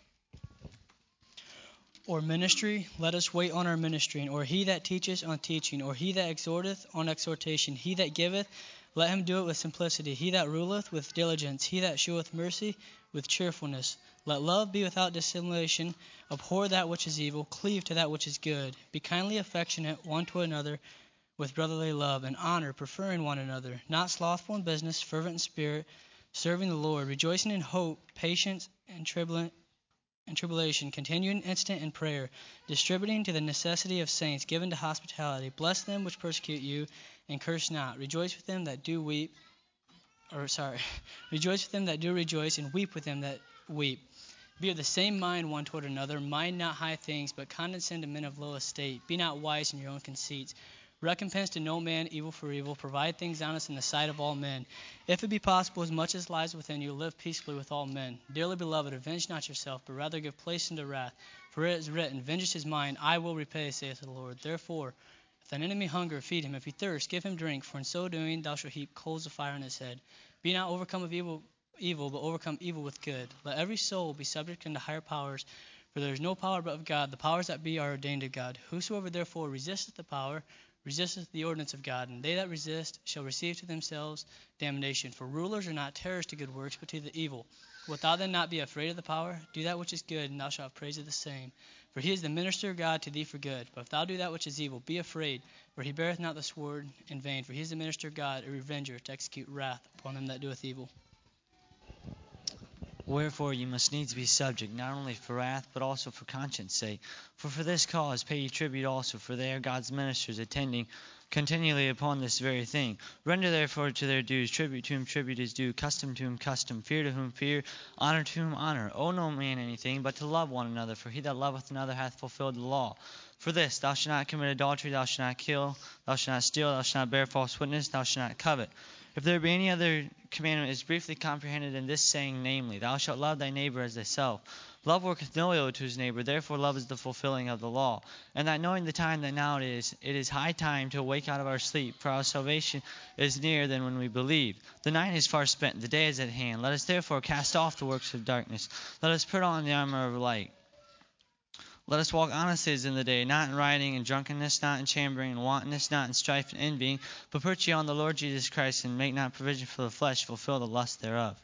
Or ministry, let us wait on our ministering. Or he that teacheth, on teaching. Or he that exhorteth, on exhortation. He that giveth, let him do it with simplicity. He that ruleth, with diligence. He that sheweth mercy, with cheerfulness. Let love be without dissimulation. Abhor that which is evil. Cleave to that which is good. Be kindly affectionate one to another, with brotherly love and honor, preferring one another. Not slothful in business, fervent in spirit, serving the Lord, rejoicing in hope, patience and tribulation. And tribulation, continuing instant in prayer, distributing to the necessity of saints, given to hospitality. Bless them which persecute you, and curse not. Rejoice with them that do weep, or sorry, rejoice with them that do rejoice, and weep with them that weep. Be of the same mind one toward another. Mind not high things, but condescend to men of low estate. Be not wise in your own conceits. Recompense to no man evil for evil. Provide things honest in the sight of all men. If it be possible, as much as lies within you, live peaceably with all men. Dearly beloved, avenge not yourself, but rather give place unto wrath. For it is written, Vengeance is mine, I will repay, saith the Lord. Therefore, if thine enemy hunger, feed him. If he thirst, give him drink. For in so doing, thou shalt heap coals of fire on his head. Be not overcome of evil, evil, but overcome evil with good. Let every soul be subject unto higher powers. For there is no power but of God. The powers that be are ordained of God. Whosoever therefore resisteth the power, resisteth the ordinance of God, and they that resist shall receive to themselves damnation. For rulers are not terrors to good works, but to the evil. Wilt thou then not be afraid of the power? Do that which is good, and thou shalt have praise of the same. For he is the minister of God to thee for good. But if thou do that which is evil, be afraid, for he beareth not the sword in vain. For he is the minister of God, a revenger, to execute wrath upon them that doeth evil. Wherefore you must needs be subject, not only for wrath, but also for conscience sake. For for this cause pay ye tribute also, for they are God's ministers, attending continually upon this very thing. Render therefore to their dues, tribute to whom tribute is due, custom to whom custom, fear to whom fear, honor to whom honor. Owe no man anything, but to love one another, for he that loveth another hath fulfilled the law. For this, thou shalt not commit adultery, thou shalt not kill, thou shalt not steal, thou shalt not bear false witness, thou shalt not covet. If there be any other commandment, it is briefly comprehended in this saying, namely, thou shalt love thy neighbor as thyself. Love worketh no ill to his neighbor, therefore love is the fulfilling of the law. And that knowing the time that now it is, it is high time to awake out of our sleep, for our salvation is nearer than when we believed. The night is far spent, the day is at hand. Let us therefore cast off the works of darkness. Let us put on the armor of light. Let us walk honestly as in the day, not in rioting and drunkenness, not in chambering and wantonness, not in strife and envying, but put ye on the Lord Jesus Christ, and make not provision for the flesh, fulfill the lust thereof.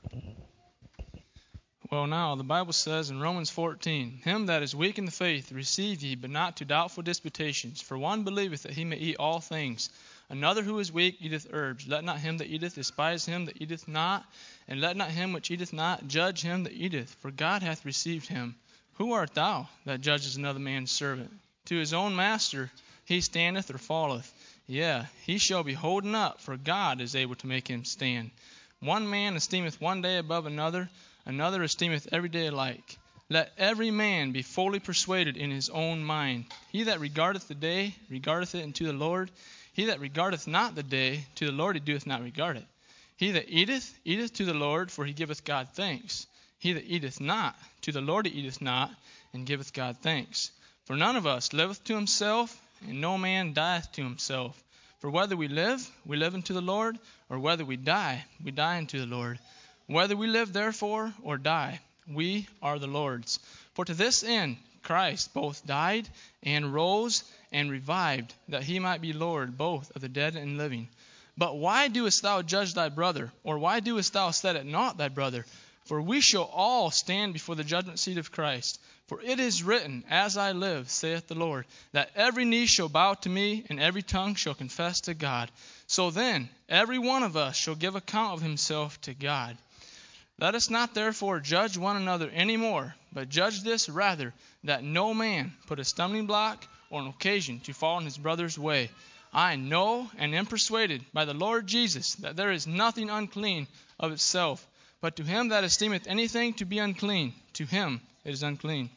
Well, now, the Bible says in Romans fourteen, Him that is weak in the faith receive ye, but not to doubtful disputations. For one believeth that he may eat all things. Another who is weak eateth herbs. Let not him that eateth despise him that eateth not, and let not him which eateth not judge him that eateth, for God hath received him. Who art thou that judgest another man's servant? To his own master he standeth or falleth. Yea, he shall be holden up, for God is able to make him stand. One man esteemeth one day above another, another esteemeth every day alike. Let every man be fully persuaded in his own mind. He that regardeth the day regardeth it unto the Lord. He that regardeth not the day, to the Lord he doeth not regard it. He that eateth, eateth to the Lord, for he giveth God thanks. He that eateth not, to the Lord he eateth not, and giveth God thanks. For none of us liveth to himself, and no man dieth to himself. For whether we live, we live unto the Lord, or whether we die, we die unto the Lord. Whether we live therefore, or die, we are the Lord's. For to this end Christ both died, and rose, and revived, that he might be Lord both of the dead and living. But why doest thou judge thy brother, or why doest thou set at naught thy brother? For we shall all stand before the judgment seat of Christ. For it is written, As I live, saith the Lord, that every knee shall bow to me, and every tongue shall confess to God. So then, every one of us shall give account of himself to God. Let us not therefore judge one another any more, but judge this rather, that no man put a stumbling block or an occasion to fall in his brother's way. I know and am persuaded by the Lord Jesus that there is nothing unclean of itself, but to him that esteemeth anything to be unclean, to him it is unclean.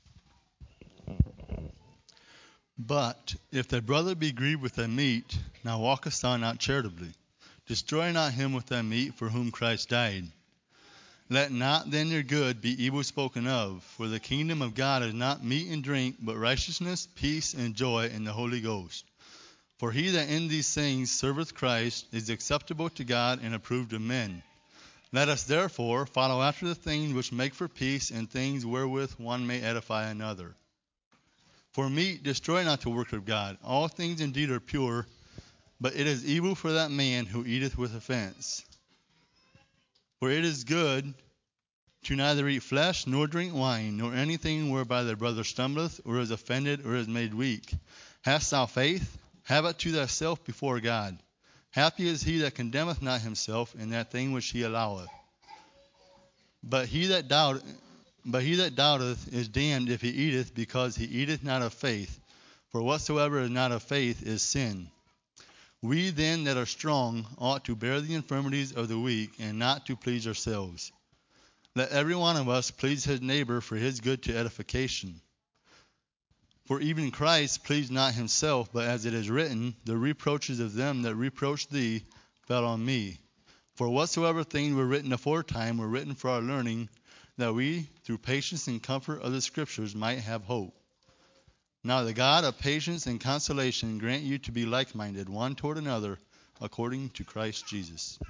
But if thy brother be grieved with thy meat, now walkest thou not charitably. Destroy not him with thy meat for whom Christ died. Let not then your good be evil spoken of, for the kingdom of God is not meat and drink, but righteousness, peace, and joy in the Holy Ghost. For he that in these things serveth Christ is acceptable to God and approved of men. Let us therefore follow after the things which make for peace and things wherewith one may edify another. For meat destroy not the work of God. All things indeed are pure, but it is evil for that man who eateth with offense. For it is good to neither eat flesh, nor drink wine, nor anything whereby thy brother stumbleth, or is offended, or is made weak. Hast thou faith? Have it to thyself before God. Happy is he that condemneth not himself in that thing which he alloweth. But he that doubt, but he that doubteth is damned if he eateth, because he eateth not of faith. For whatsoever is not of faith is sin. We then that are strong ought to bear the infirmities of the weak, and not to please ourselves. Let every one of us please his neighbor for his good to edification. For even Christ pleased not himself, but as it is written, the reproaches of them that reproached thee fell on me. For whatsoever things were written aforetime were written for our learning, that we, through patience and comfort of the Scriptures, might have hope. Now the God of patience and consolation grant you to be like-minded one toward another, according to Christ Jesus.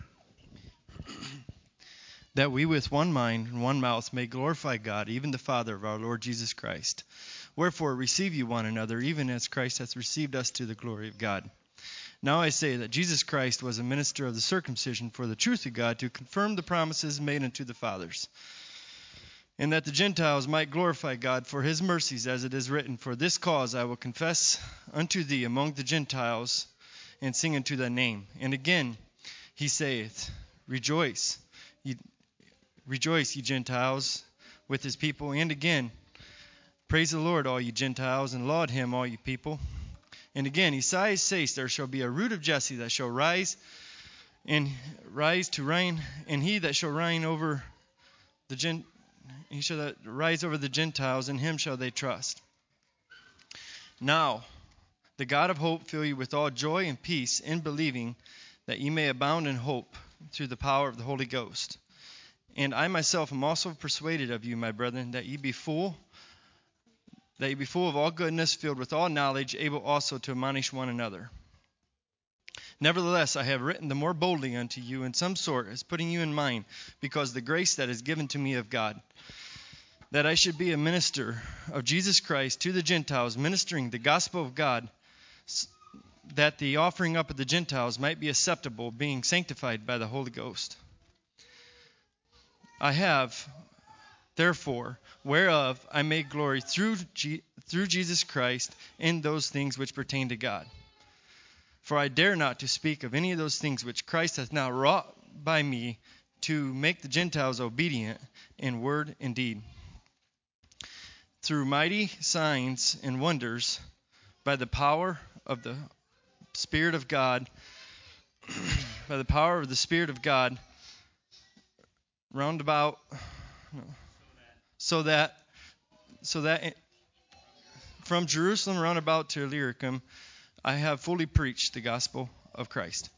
That we with one mind and one mouth may glorify God, even the Father of our Lord Jesus Christ. Wherefore receive you one another, even as Christ hath received us to the glory of God. Now I say that Jesus Christ was a minister of the circumcision for the truth of God, to confirm the promises made unto the fathers, and that the Gentiles might glorify God for his mercies, as it is written, For this cause I will confess unto thee among the Gentiles, and sing unto thy name. And again he saith, Rejoice, ye, rejoice, ye Gentiles, with his people. And again, Praise the Lord, all ye Gentiles, and laud him, all ye people. And again, Esaias says, There shall be a root of Jesse that shall rise and rise to reign, and he that shall reign over the Gent, he shall that rise over the Gentiles, in him shall they trust. Now, the God of hope fill you with all joy and peace in believing, that ye may abound in hope through the power of the Holy Ghost. And I myself am also persuaded of you, my brethren, that ye be full that ye be full of all goodness, filled with all knowledge, able also to admonish one another. Nevertheless, I have written the more boldly unto you in some sort, as putting you in mind, because the grace that is given to me of God, that I should be a minister of Jesus Christ to the Gentiles, ministering the gospel of God, that the offering up of the Gentiles might be acceptable, being sanctified by the Holy Ghost. I have, therefore, whereof I may glory through G- through Jesus Christ in those things which pertain to God. For I dare not to speak of any of those things which Christ hath now wrought by me, to make the Gentiles obedient in word and deed, through mighty signs and wonders, by the power of the Spirit of God, by the power of the Spirit of God, round about, no, so that, so that from Jerusalem round about to Illyricum, I have fully preached the gospel of Christ.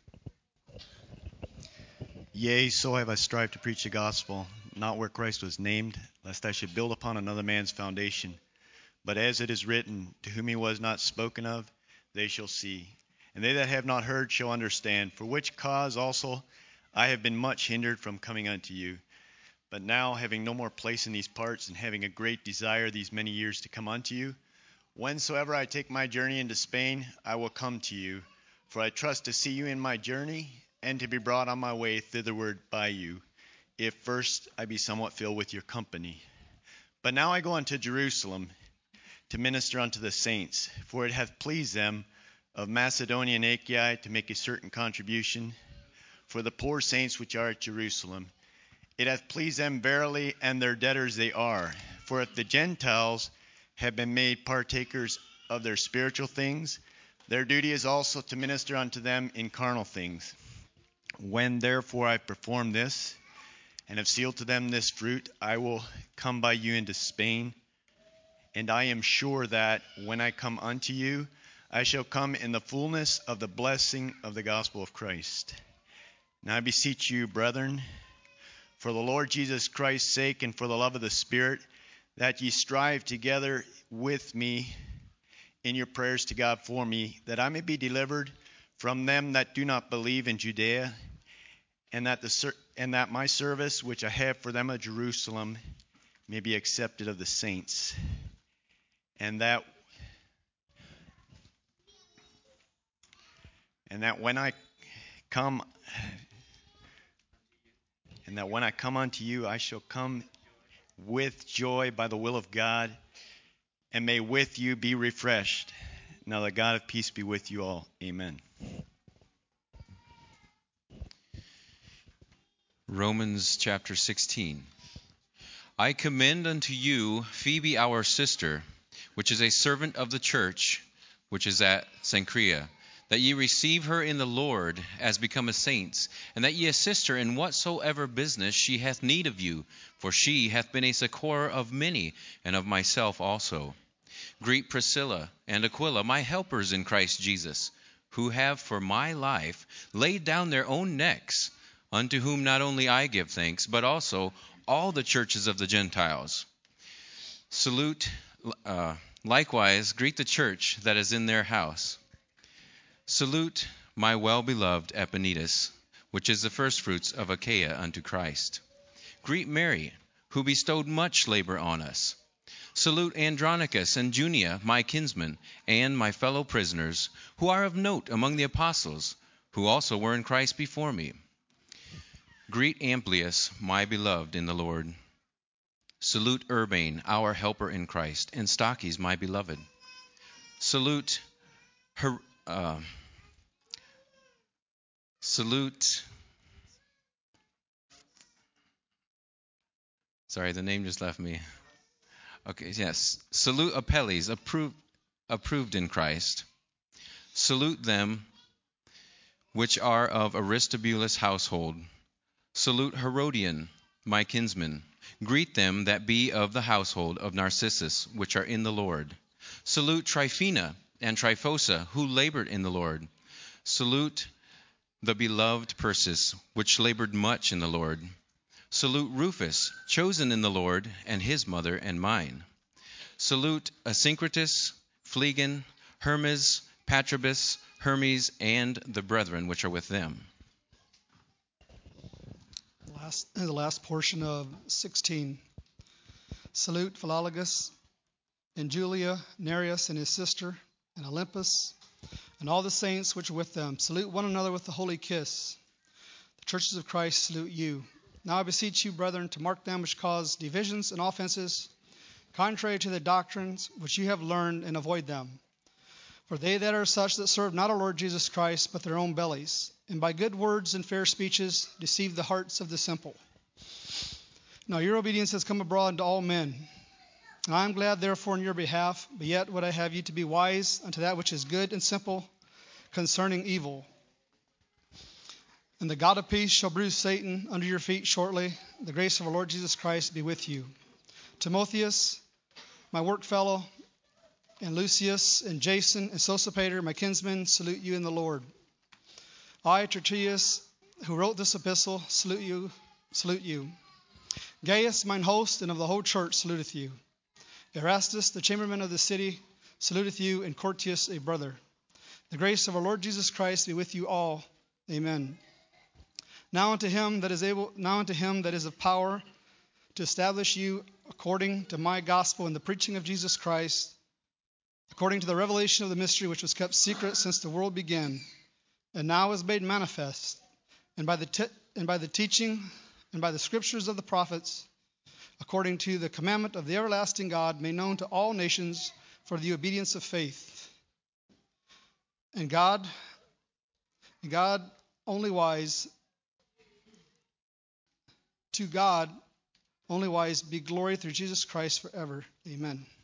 Yea, so have I strived to preach the gospel, not where Christ was named, lest I should build upon another man's foundation. But as it is written, to whom he was not spoken of, they shall see. And they that have not heard shall understand, for which cause also I have been much hindered from coming unto you. But now, having no more place in these parts, and having a great desire these many years to come unto you, whensoever I take my journey into Spain, I will come to you. For I trust to see you in my journey, and to be brought on my way thitherward by you, if first I be somewhat filled with your company. But now I go unto Jerusalem to minister unto the saints, for it hath pleased them of Macedonia and Achaia to make a certain contribution for the poor saints which are at Jerusalem. It hath pleased them verily, and their debtors they are. For if the Gentiles have been made partakers of their spiritual things, their duty is also to minister unto them in carnal things. When therefore I perform this, and have sealed to them this fruit, I will come by you into Spain. And I am sure that when I come unto you, I shall come in the fullness of the blessing of the gospel of Christ. Now I beseech you, brethren, for the Lord Jesus Christ's sake and for the love of the Spirit, that ye strive together with me in your prayers to God for me, that I may be delivered from them that do not believe in Judea, and that the and that my service which I have for them at Jerusalem may be accepted of the saints, and that and that when I come and that when I come unto you, I shall come with joy by the will of God, and may with you be refreshed. Now the God of peace be with you all. Amen. Romans chapter sixteen. I commend unto you Phoebe our sister, which is a servant of the church, which is at Cenchrea, that ye receive her in the Lord as becometh saints, and that ye assist her in whatsoever business she hath need of you, for she hath been a succour of many, and of myself also. Greet Priscilla and Aquila, my helpers in Christ Jesus, who have for my life laid down their own necks, unto whom not only I give thanks, but also all the churches of the Gentiles. Salute, uh, likewise, greet the church that is in their house. Salute my well-beloved Epaenetus, which is the firstfruits of Achaia unto Christ. Greet Mary, who bestowed much labor on us. Salute Andronicus and Junia, my kinsmen, and my fellow prisoners, who are of note among the apostles, who also were in Christ before me. Greet Amplias, my beloved in the Lord. Salute Urbane, our helper in Christ, and Stachys, my beloved. Salute her, uh, salute. Sorry, the name just left me. Okay, yes. Salute Apelles, approved, approved in Christ. Salute them which are of Aristobulus' household. Salute Herodian, my kinsman. Greet them that be of the household of Narcissus, which are in the Lord. Salute Tryphena and Tryphosa, who labored in the Lord. Salute the beloved Persis, which labored much in the Lord. Salute Rufus, chosen in the Lord, and his mother and mine. Salute Asyncritus, Phlegon, Hermes, Patrobas, Hermes, and the brethren which are with them. Last, the last portion of sixteen. Salute Philologus and Julia, Nereus and his sister, and Olympus, and all the saints which are with them. Salute one another with the holy kiss. The churches of Christ salute you. Now I beseech you, brethren, to mark them which cause divisions and offenses, contrary to the doctrines which you have learned, and avoid them. For they that are such that serve not our Lord Jesus Christ, but their own bellies, and by good words and fair speeches deceive the hearts of the simple. Now your obedience has come abroad to all men. And I am glad therefore in your behalf, but yet would I have you to be wise unto that which is good and simple concerning evil. And the God of peace shall bruise Satan under your feet shortly. The grace of our Lord Jesus Christ be with you. Timotheus, my workfellow, and Lucius, and Jason, and Sosipater, my kinsmen, salute you in the Lord. I, Tertius, who wrote this epistle, salute you, salute you. Gaius, mine host, and of the whole church, saluteth you. Erastus, the chamberlain of the city, saluteth you, and Quartius, a brother. The grace of our Lord Jesus Christ be with you all. Amen. Now unto him that is able, now unto him that is of power to establish you according to my gospel in the preaching of Jesus Christ, according to the revelation of the mystery which was kept secret since the world began, and now is made manifest, and by the te- and by the teaching and by the scriptures of the prophets, according to the commandment of the everlasting God, made known to all nations for the obedience of faith. And God, and God only wise, to God only wise be glory through Jesus Christ forever. Amen.